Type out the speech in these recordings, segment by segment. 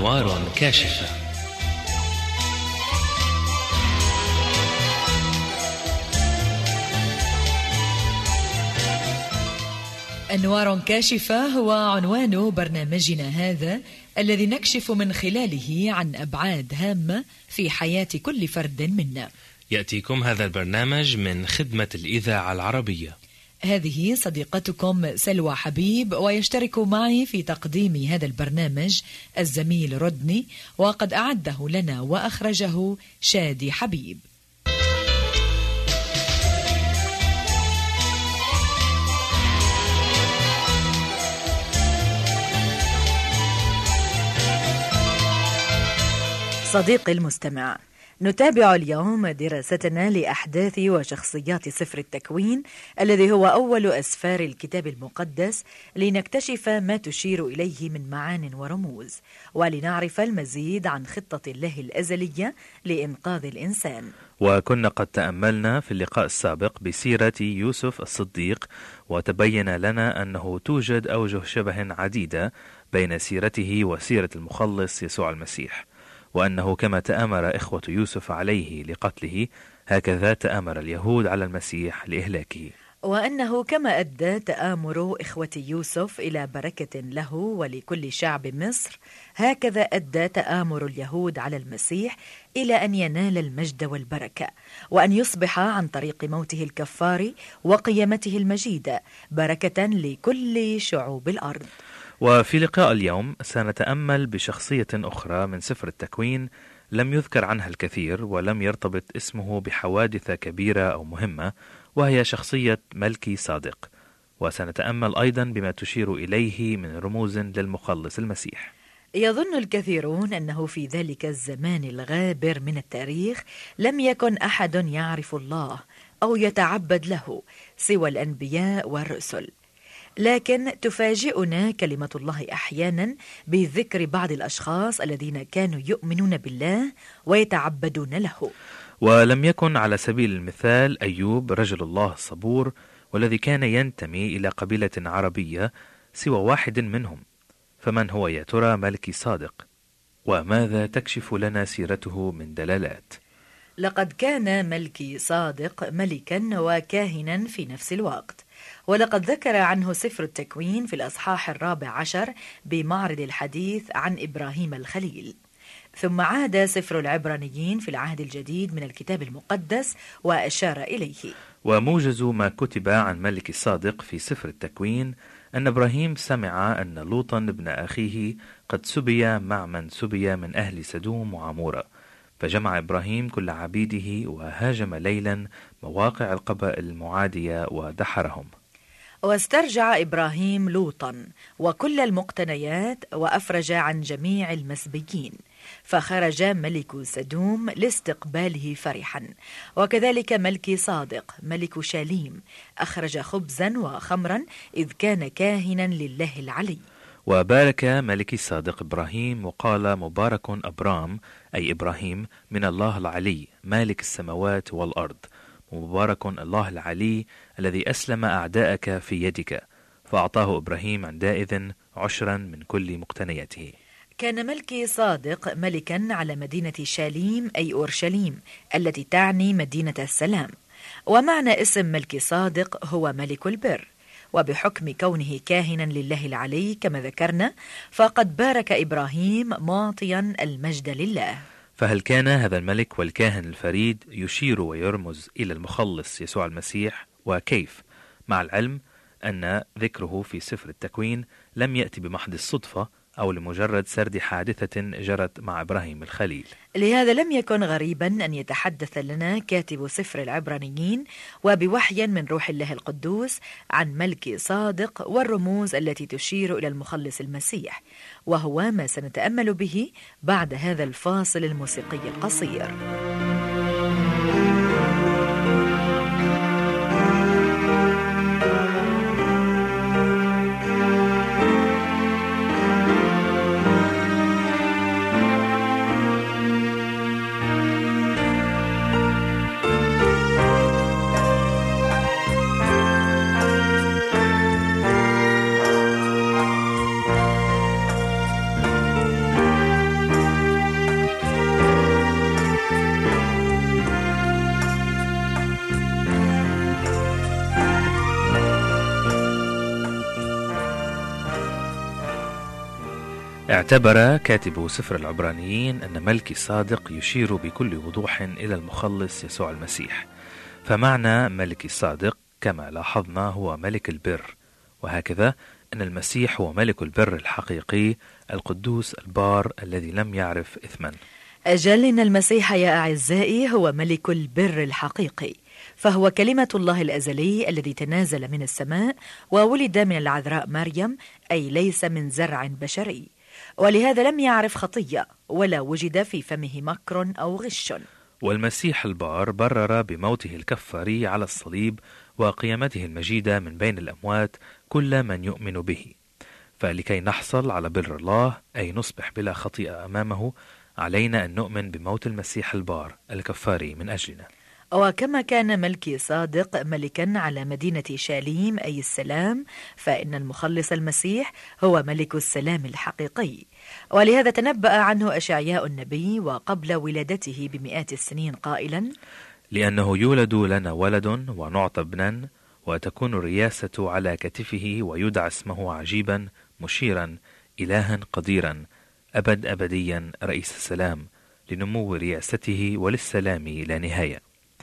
أنوار كاشفة. أنوار كاشفة هو عنوان برنامجنا هذا، الذي نكشف من خلاله عن أبعاد هامة في حياة كل فرد منا. يأتيكم هذا البرنامج من خدمة الإذاعة العربية. هذه صديقتكم سلوى حبيب، ويشترك معي في تقديم هذا البرنامج الزميل رودني، وقد أعده لنا وأخرجه شادي حبيب. صديقي المستمع، نتابع اليوم دراستنا لأحداث وشخصيات سفر التكوين، الذي هو أول أسفار الكتاب المقدس، لنكتشف ما تشير إليه من معان ورموز، ولنعرف المزيد عن خطة الله الأزلية لإنقاذ الإنسان. وكنا قد تأملنا في اللقاء السابق بسيرة يوسف الصديق، وتبين لنا أنه توجد أوجه شبه عديدة بين سيرته وسيرة المخلص يسوع المسيح، وأنه كما تآمر إخوة يوسف عليه لقتله، هكذا تآمر اليهود على المسيح لإهلاكه، وأنه كما أدى تآمر إخوة يوسف إلى بركة له ولكل شعب مصر، هكذا أدى تآمر اليهود على المسيح إلى أن ينال المجد والبركة، وأن يصبح عن طريق موته الكفار وقيامته المجيدة بركة لكل شعوب الأرض. وفي لقاء اليوم سنتأمل بشخصية أخرى من سفر التكوين لم يذكر عنها الكثير ولم يرتبط اسمه بحوادث كبيرة أو مهمة، وهي شخصية ملكي صادق. وسنتأمل أيضا بما تشير إليه من رموز للمخلص المسيح. يظن الكثيرون أنه في ذلك الزمان الغابر من التاريخ لم يكن أحد يعرف الله أو يتعبد له سوى الأنبياء والرسل، لكن تفاجئنا كلمة الله أحيانا بذكر بعض الأشخاص الذين كانوا يؤمنون بالله ويتعبدون له. ولم يكن على سبيل المثال أيوب رجل الله الصبور، والذي كان ينتمي إلى قبيلة عربية، سوى واحد منهم. فمن هو يا ترى ملكي صادق؟ وماذا تكشف لنا سيرته من دلالات؟ لقد كان ملكي صادق ملكا وكاهنا في نفس الوقت، ولقد ذكر عنه سفر التكوين في الأصحاح 14 بمعرض الحديث عن إبراهيم الخليل. ثم عاد سفر العبرانيين في العهد الجديد من الكتاب المقدس وأشار إليه. وموجز ما كتب عن ملك الصادق في سفر التكوين أن إبراهيم سمع أن لوطا ابن أخيه قد سبي مع من سبي من أهل سدوم وعمورة، فجمع إبراهيم كل عبيده وهاجم ليلا مواقع القبائل المعادية ودحرهم. واسترجع إبراهيم لوطا وكل المقتنيات وأفرج عن جميع المسبيين، فخرج ملك سدوم لاستقباله فرحا، وكذلك ملك صادق ملك شاليم أخرج خبزا وخمرا إذ كان كاهنا لله العلي. وبارك ملك صادق إبراهيم وقال: مبارك أبرام أي إبراهيم من الله العلي مالك السماوات والأرض، مبارك الله العلي الذي أسلم أعداءك في يدك. فأعطاه إبراهيم عندئذ عشرا من كل مقتنياته. كان ملكي صادق ملكا على مدينة شاليم أي أورشليم التي تعني مدينة السلام، ومعنى اسم ملكي صادق هو ملك البر، وبحكم كونه كاهنا لله العلي كما ذكرنا، فقد بارك إبراهيم معطيا المجد لله. فهل كان هذا الملك والكاهن الفريد يشير ويرمز إلى المخلص يسوع المسيح، وكيف؟ مع العلم أن ذكره في سفر التكوين لم يأتي بمحض الصدفة أو لمجرد سرد حادثة جرت مع إبراهيم الخليل. لهذا لم يكن غريبا أن يتحدث لنا كاتب سفر العبرانيين وبوحي من روح الله القدوس عن ملك صادق والرموز التي تشير إلى المخلص المسيح، وهو ما سنتأمل به بعد هذا الفاصل الموسيقي القصير. اعتبر كاتب سفر العبرانيين أن ملكي صادق يشير بكل وضوح إلى المخلص يسوع المسيح، فمعنى ملكي صادق كما لاحظنا هو ملك البر، وهكذا أن المسيح هو ملك البر الحقيقي القدوس البار الذي لم يعرف إثما. أجل إن المسيح يا أعزائي هو ملك البر الحقيقي، فهو كلمة الله الأزلي الذي تنازل من السماء وولد من العذراء مريم، أي ليس من زرع بشري، ولهذا لم يعرف خطية ولا وجد في فمه مكر أو غش. والمسيح البار برر بموته الكفاري على الصليب وقيامته المجيدة من بين الأموات كل من يؤمن به، فلكي نحصل على بر الله أي نصبح بلا خطيئة أمامه علينا أن نؤمن بموت المسيح البار الكفاري من أجلنا. وكما كان ملكي صادق ملكا على مدينة شاليم أي السلام، فإن المخلص المسيح هو ملك السلام الحقيقي، ولهذا تنبأ عنه أشعياء النبي وقبل ولادته بمئات السنين قائلا: لأنه يولد لنا ولد ونعطى ابنا وتكون الرياسة على كتفه ويدعى اسمه عجيبا مشيرا إلها قديرا أبد أبديا رئيس السلام لنمو رياسته وللسلام لا نهاية.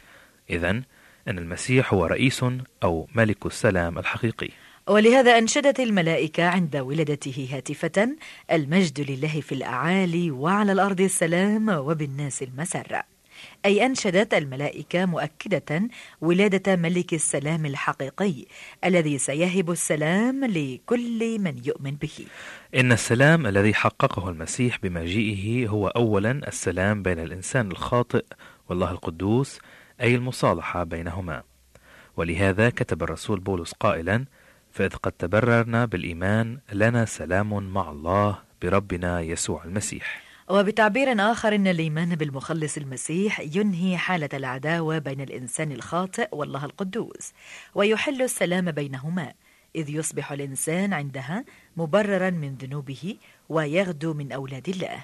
إذن أن المسيح هو رئيس أو ملك السلام الحقيقي. ولهذا أنشدت الملائكة عند ولادته هاتفة: المجد لله في الأعالي وعلى الأرض السلام وبالناس المسرة، أي أنشدت الملائكة مؤكدة ولادة ملك السلام الحقيقي الذي سيهب السلام لكل من يؤمن به. إن السلام الذي حققه المسيح بمجيئه هو أولا السلام بين الإنسان الخاطئ والله القدوس، أي المصالحة بينهما. ولهذا كتب الرسول بولس قائلا: فإذ قد تبررنا بالإيمان لنا سلام مع الله بربنا يسوع المسيح. وبتعبير آخر إن الإيمان بالمخلص المسيح ينهي حالة العداوة بين الإنسان الخاطئ والله القدوس، ويحل السلام بينهما، إذ يصبح الإنسان عندها مبررا من ذنوبه ويغدو من أولاد الله.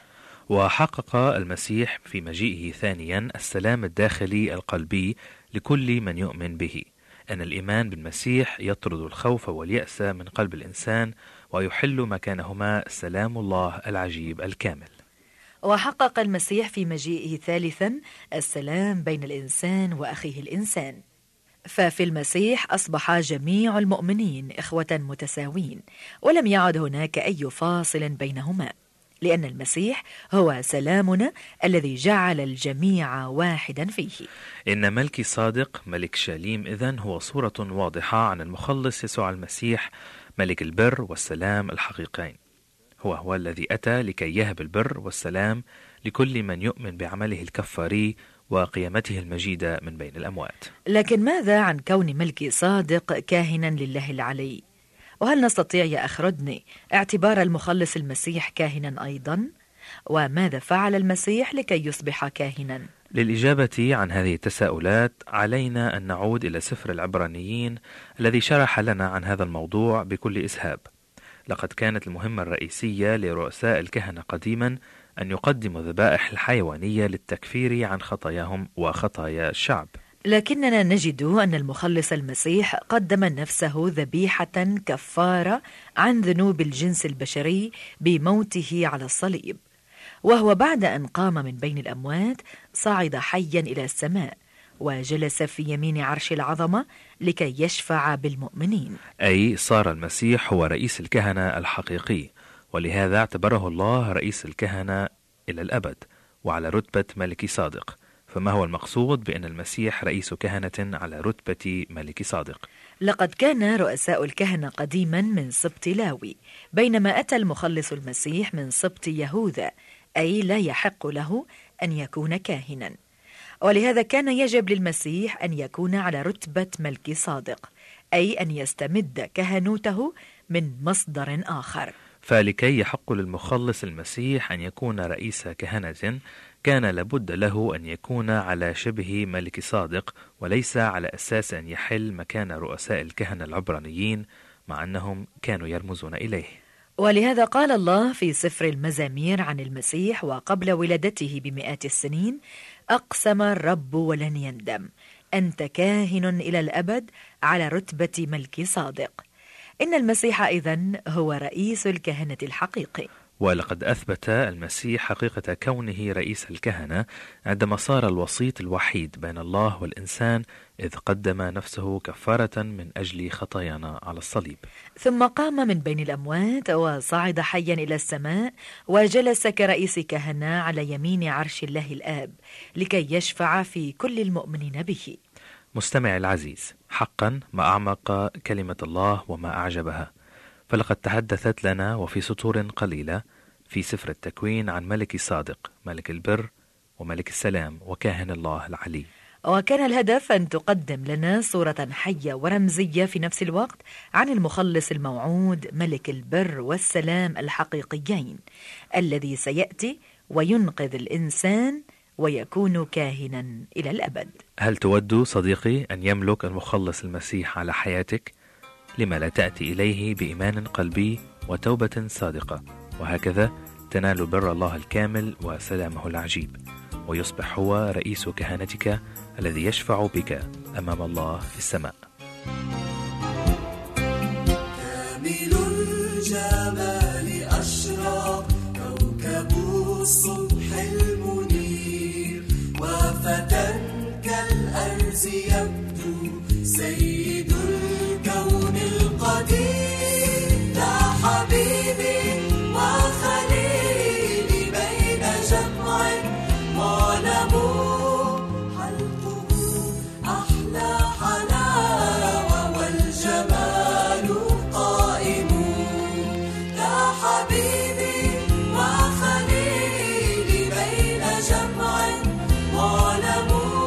وحقق المسيح في مجيئه ثانيا السلام الداخلي القلبي لكل من يؤمن به، أن الإيمان بالمسيح يطرد الخوف واليأس من قلب الإنسان ويحل مكانهما سلام الله العجيب الكامل. وحقق المسيح في مجيئه ثالثا السلام بين الإنسان وأخيه الإنسان، ففي المسيح أصبح جميع المؤمنين إخوة متساوين، ولم يعد هناك أي فاصل بينهما، لأن المسيح هو سلامنا الذي جعل الجميع واحدا فيه. إن ملكي صادق ملك شاليم إذن هو صورة واضحة عن المخلص يسوع المسيح ملك البر والسلام الحقيقين. هو الذي أتى لكي يهب البر والسلام لكل من يؤمن بعمله الكفاري وقيامته المجيدة من بين الأموات. لكن ماذا عن كون ملكي صادق كاهنا لله العلي؟ وهل نستطيع يا أخ ردني اعتبار المخلص المسيح كاهنا أيضا؟ وماذا فعل المسيح لكي يصبح كاهنا؟ للإجابة عن هذه التساؤلات علينا أن نعود إلى سفر العبرانيين الذي شرح لنا عن هذا الموضوع بكل إسهاب. لقد كانت المهمة الرئيسية لرؤساء الكهنة قديما أن يقدموا ذبائح الحيوانية للتكفير عن خطاياهم وخطايا الشعب، لكننا نجد أن المخلص المسيح قدم نفسه ذبيحة كفارة عن ذنوب الجنس البشري بموته على الصليب، وهو بعد أن قام من بين الأموات صعد حيا إلى السماء وجلس في يمين عرش العظمة لكي يشفع بالمؤمنين، أي صار المسيح هو رئيس الكهنة الحقيقي، ولهذا اعتبره الله رئيس الكهنة إلى الأبد وعلى رتبة ملك صادق. فما هو المقصود بأن المسيح رئيس كهنة على رتبة ملك صادق؟ لقد كان رؤساء الكهنة قديما من سبط لاوي، بينما أتى المخلص المسيح من سبط يهوذا، أي لا يحق له أن يكون كاهنا، ولهذا كان يجب للمسيح أن يكون على رتبة ملك صادق، أي أن يستمد كهنوته من مصدر آخر. فلكي يحق للمخلص المسيح أن يكون رئيس كهنة كان لابد له أن يكون على شبه ملك صادق، وليس على أساس أن يحل مكان رؤساء الكهنة العبرانيين مع أنهم كانوا يرمزون إليه. ولهذا قال الله في سفر المزامير عن المسيح وقبل ولادته بمئات السنين: أقسم الرب ولن يندم، أنت كاهن إلى الأبد على رتبة ملك صادق. إن المسيح إذن هو رئيس الكهنة الحقيقي. ولقد أثبت المسيح حقيقة كونه رئيس الكهنة عندما صار الوسيط الوحيد بين الله والإنسان، إذ قدم نفسه كفارة من أجل خطايانا على الصليب. ثم قام من بين الأموات وصعد حيا إلى السماء، وجلس كرئيس كهنة على يمين عرش الله الآب لكي يشفع في كل المؤمنين به. مستمع العزيز، حقا ما أعمق كلمة الله وما أعجبها، فلقد تحدثت لنا وفي سطور قليلة في سفر التكوين عن ملك صادق، ملك البر وملك السلام وكاهن الله العلي. وكان الهدف أن تقدم لنا صورة حية ورمزية في نفس الوقت عن المخلص الموعود، ملك البر والسلام الحقيقيين، الذي سيأتي وينقذ الإنسان ويكون كاهنا إلى الأبد. هل تود صديقي أن يملك المخلص المسيح على حياتك؟ لما لا تأتي إليه بإيمان قلبي وتوبة صادقة، وهكذا تنال بر الله الكامل وسلامه العجيب، ويصبح هو رئيس كهنتك الذي يشفع بك أمام الله في السماء. كامل الجمال أشرق كوكب الصبح المنير، وفتى كالأرز يبدو سيد الكون القدير. لا حبيبي وخليلي بين جمع معلم، حلقه أحلى حلاوة والجمال قائم. لا حبيبي وخليلي بين جمع معلم،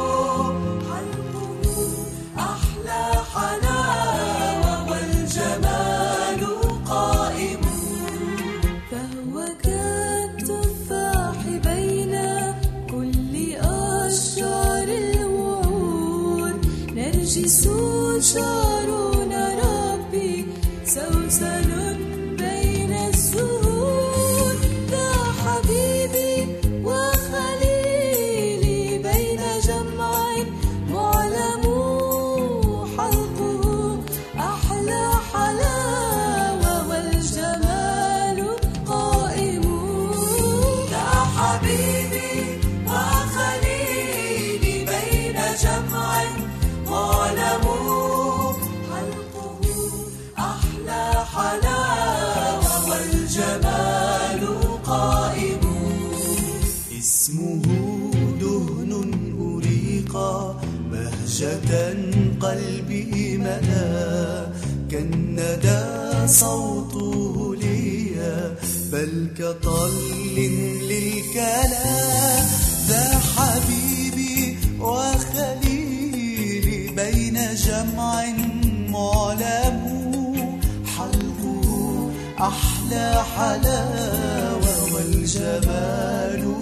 حلقه أحلى حلاوة والجمال قائم. فهو كالتفاح بين كل أشجار الوعود، نرجس شعرون ربي سوسن بين الزهور. يا حبيبي وخليلي بين جمع معلم، حلقه أحلى حلاوة والجمال قائم. يا حبيبي وخليلي بين جمع معلم، حلقه أحلى حلاوة والجمال قائم. اسمه دهن أريقا بهجة قلبي ملا، كالندى صوته لي بل كطل للكلا. ذا حبيبي وخليلي بين جمع معلم، حلقه أحلى حلاوة والجمال